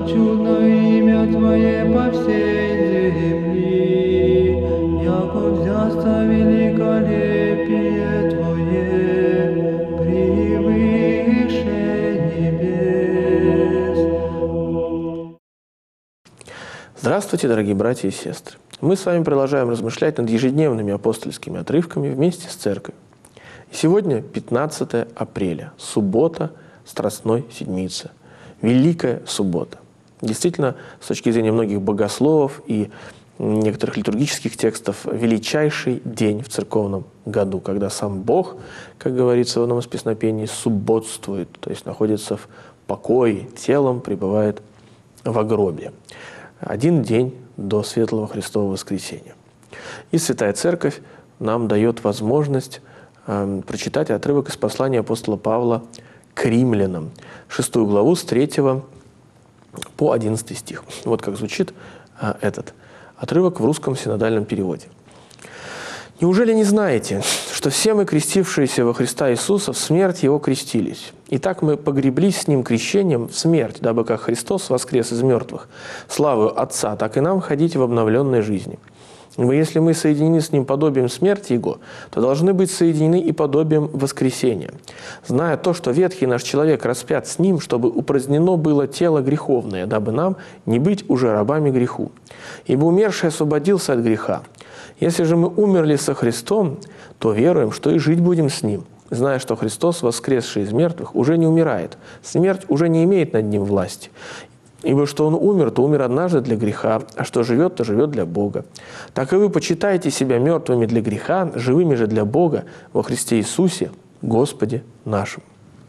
чудно имя Твое по всей земли, яко взясться великолепие Твое превыше небес. Здравствуйте, дорогие братья и сестры! Мы с вами продолжаем размышлять над ежедневными апостольскими отрывками вместе с Церковью. И сегодня 15 апреля, суббота Страстной Седмицы, Великая Суббота. Действительно, с точки зрения многих богословов и некоторых литургических текстов, величайший день в церковном году, когда сам Бог, как говорится в одном из песнопений, субботствует, то есть находится в покое, телом пребывает во гробе. Один день до Светлого Христового Воскресения. И Святая Церковь нам дает возможность прочитать отрывок из послания апостола Павла к римлянам, 6 главу с 3 по 11 стих. Вот как звучит этот отрывок в русском синодальном переводе. «Неужели не знаете, что все мы, крестившиеся во Христа Иисуса, в смерть Его крестились? Итак, мы погреблись с Ним крещением в смерть, дабы как Христос воскрес из мертвых, славою Отца, так и нам ходить в обновленной жизни. Ибо если мы соединены с Ним подобием смерти Его, то должны быть соединены и подобием воскресения, зная то, что ветхий наш человек распят с Ним, чтобы упразднено было тело греховное, дабы нам не быть уже рабами греху. Ибо умерший освободился от греха. Если же мы умерли со Христом, то веруем, что и жить будем с Ним, зная, что Христос, воскресший из мертвых, уже не умирает, смерть уже не имеет над Ним власти. Ибо что Он умер, то умер однажды для греха, а что живет, то живет для Бога. Так и вы почитаете себя мертвыми для греха, живыми же для Бога во Христе Иисусе, Господе нашим».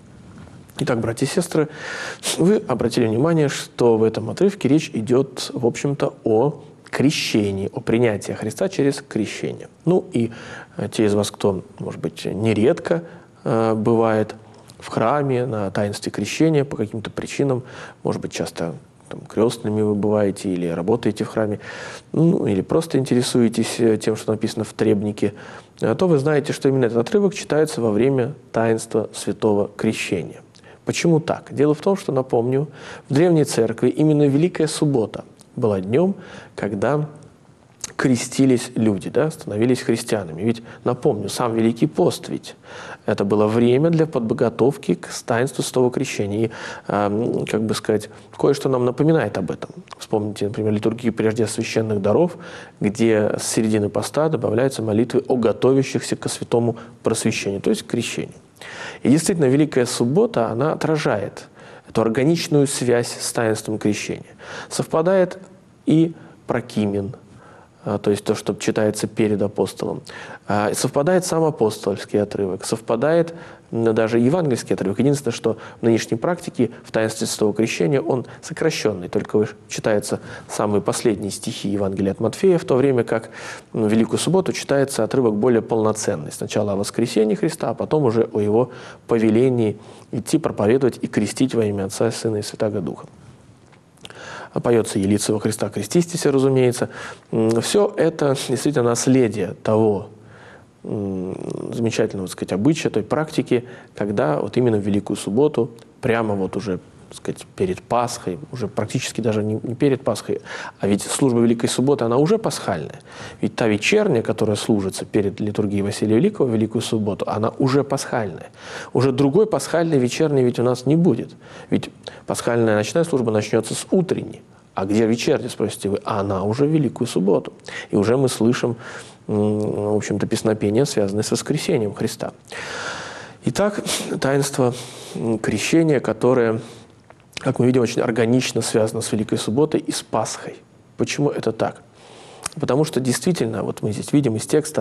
Итак, братья и сестры, вы обратили внимание, что в этом отрывке речь идет, в общем-то, о крещении, о принятии Христа через крещение. Ну и те из вас, кто, может быть, нередко бывает в храме, на таинстве крещения по каким-то причинам, может быть, часто крестными вы бываете или работаете в храме, ну, или просто интересуетесь тем, что написано в требнике, то вы знаете, что именно этот отрывок читается во время таинства святого крещения. Почему так? Дело в том, что, напомню, в Древней Церкви именно Великая Суббота была днем, когда крестились люди, да, становились христианами. Ведь, напомню, сам Великий пост ведь это было время для подготовки к таинству святого крещения. И, как бы сказать, кое-что нам напоминает об этом. Вспомните, например, литургию прежде священных даров, где с середины поста добавляются молитвы о готовящихся к святому просвещению, то есть к крещению. И действительно, Великая Суббота, она отражает эту органичную связь с таинством крещения. Совпадает и прокимен, то есть то, что читается перед апостолом. Совпадает сам апостольский отрывок, совпадает даже евангельский отрывок. Единственное, что в нынешней практике в таинстве святого крещения он сокращенный, только читаются самые последние стихи Евангелия от Матфея, в то время как в Великую Субботу читается отрывок более полноценный. Сначала о воскресении Христа, а потом уже о Его повелении идти проповедовать и крестить во имя Отца, Сына и Святаго Духа. Поется «Елица во Христа крестистесь», разумеется. Все это действительно наследие того замечательного, так сказать, обычая, той практики, когда вот именно в Великую Субботу, прямо вот уже, так сказать, перед Пасхой, уже практически даже не перед Пасхой, а ведь служба Великой Субботы, она уже пасхальная. Ведь та вечерняя, которая служится перед литургией Василия Великого в Великую Субботу, она уже пасхальная. Уже другой пасхальной вечерней ведь у нас не будет. Ведь пасхальная ночная служба начнется с утренней. А где вечерняя, спросите вы? А она уже в Великую Субботу. И уже мы слышим, в общем-то, песнопения, связанные с воскресением Христа. Итак, таинство крещения, которое, как мы видим, очень органично связано с Великой Субботой и с Пасхой. Почему это так? Потому что действительно, вот мы здесь видим из текста,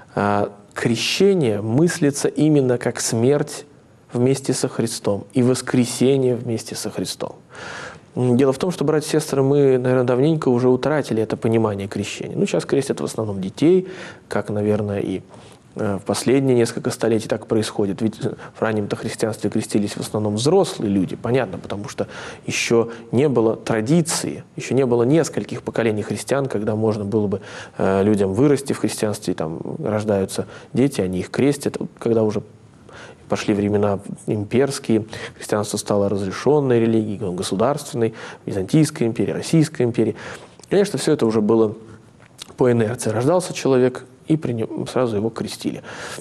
крещение мыслится именно как смерть вместе со Христом и воскресение вместе со Христом. Дело в том, что, братья и сестры, мы, наверное, давненько уже утратили это понимание крещения. Ну, сейчас крестят в основном детей, как, наверное, и в последние несколько столетий так происходит. Ведь в раннем-то христианстве крестились в основном взрослые люди, понятно, потому что еще не было традиции, еще не было нескольких поколений христиан, когда можно было бы людям вырасти в христианстве, там рождаются дети, они их крестят, когда уже пошли времена имперские, христианство стало разрешенной религией, государственной, Византийской империи, Российской империи. Конечно, все это уже было по инерции. Рождался человек, и сразу его крестили.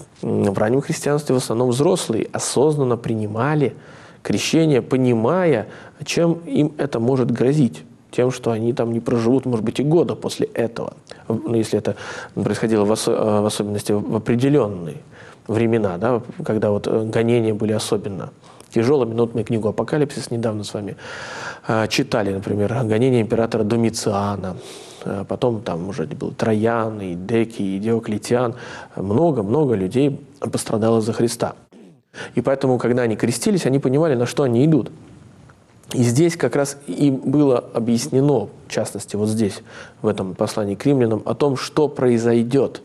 В раннем христианстве в основном взрослые осознанно принимали крещение, понимая, чем им это может грозить. Тем, что они там не проживут, может быть, и года после этого. Если это происходило в особенности в определенные времена, да, когда вот гонения были особенно тяжелыми. Вот мы книгу «Апокалипсис» недавно с вами читали, например, гонение императора Домициана. Потом там уже был Троян, и Декий, и Диоклетиан. Много-много людей пострадало за Христа. И поэтому, когда они крестились, они понимали, на что они идут. И здесь как раз и было объяснено, в частности, вот здесь, в этом послании к римлянам, о том, что произойдет.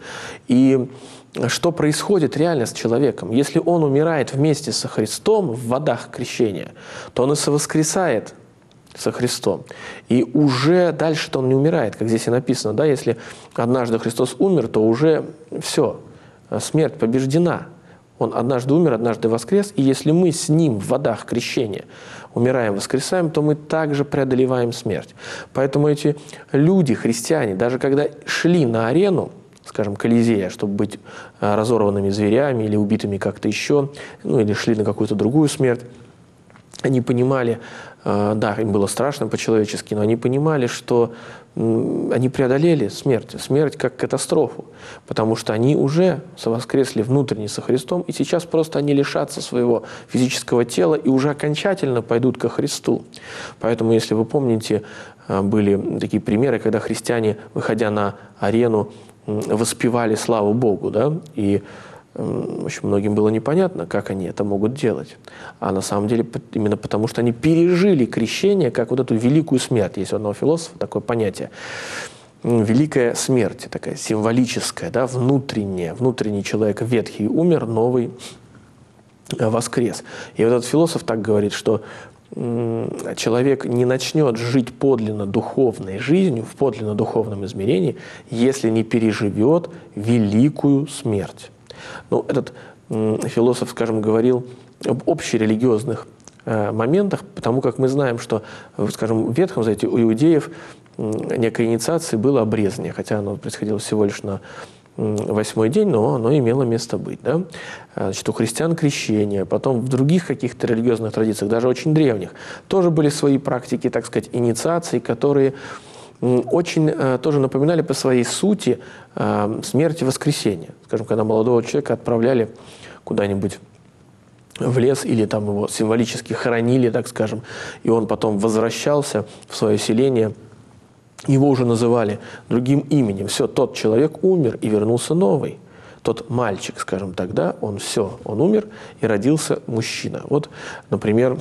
И что происходит реально с человеком. Если он умирает вместе со Христом в водах крещения, то он и совоскресает со Христом. И уже дальше-то он не умирает, как здесь и написано. Да? Если однажды Христос умер, то уже все, смерть побеждена. Он однажды умер, однажды воскрес, и если мы с Ним в водах крещения умираем, воскресаем, то мы также преодолеваем смерть. Поэтому эти люди, христиане, даже когда шли на арену, скажем, Колизея, чтобы быть разорванными зверями или убитыми как-то еще, ну или шли на какую-то другую смерть, они понимали, да, им было страшно по-человечески, но они понимали, что они преодолели смерть как катастрофу, потому что они уже совоскресли внутренне со Христом, и сейчас просто они лишатся своего физического тела и уже окончательно пойдут ко Христу. Поэтому, если вы помните, были такие примеры, когда христиане, выходя на арену, воспевали славу Богу, да, и очень многим было непонятно, как они это могут делать. А на самом деле именно потому, что они пережили крещение как вот эту великую смерть. Есть у одного философа такое понятие. Великая смерть, такая символическая, да, внутренний человек ветхий умер, новый воскрес. И вот этот философ так говорит, что человек не начнет жить подлинно духовной жизнью, в подлинно духовном измерении, если не переживет великую смерть. Ну, этот философ, скажем, говорил об общерелигиозных моментах, потому как мы знаем, что, скажем, в Ветхом Завете у иудеев некой инициации было обрезание, хотя оно происходило всего лишь на 8-й день, но оно имело место быть. Да? Значит, у христиан крещение, потом в других каких-то религиозных традициях, даже очень древних, тоже были свои практики, так сказать, инициации, которые очень тоже напоминали по своей сути смерть и воскресение. Скажем, когда молодого человека отправляли куда-нибудь в лес или там его символически хоронили, так скажем, и он потом возвращался в свое селение, его уже называли другим именем. Все, тот человек умер и вернулся новый. Тот мальчик, скажем, тогда он умер и родился мужчина. Вот, например,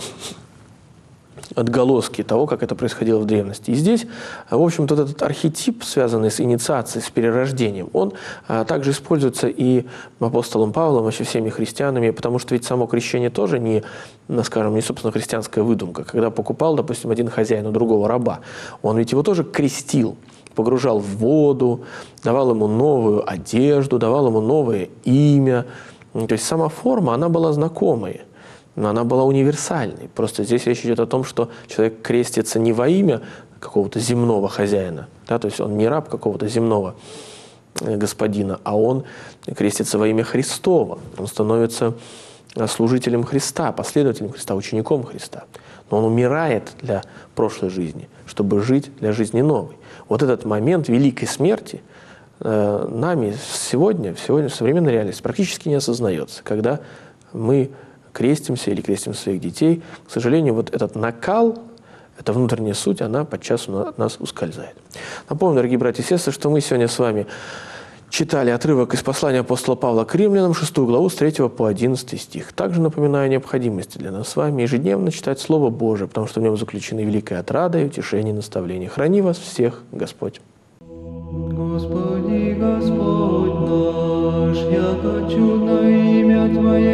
отголоски того, как это происходило в древности. И здесь, в общем-то, этот архетип, связанный с инициацией, с перерождением, он также используется и апостолом Павлом, вообще всеми христианами, потому что ведь само крещение тоже не, скажем, не собственно христианская выдумка. Когда покупал, допустим, один хозяин у другого раба, он ведь его тоже крестил, погружал в воду, давал ему новую одежду, давал ему новое имя. То есть сама форма, она была знакомой. Но она была универсальной. Просто здесь речь идет о том, что человек крестится не во имя какого-то земного хозяина, да, то есть он не раб какого-то земного господина, а он крестится во имя Христова. Он становится служителем Христа, последователем Христа, учеником Христа. Но он умирает для прошлой жизни, чтобы жить для жизни новой. Вот этот момент великой смерти нами сегодня в современной реальности практически не осознается, когда мы крестимся или крестим своих детей. К сожалению, вот этот накал, эта внутренняя суть, она подчас от нас ускользает. Напомню, дорогие братья и сестры, что мы сегодня с вами читали отрывок из послания апостола Павла к римлянам, 6 главу, с 3 по 11 стих. Также напоминаю о необходимости для нас с вами ежедневно читать Слово Божие, потому что в нем заключены великая отрада и утешение и наставление. Храни вас всех Господь. Господи, Господь наш, яко чудно имя Твое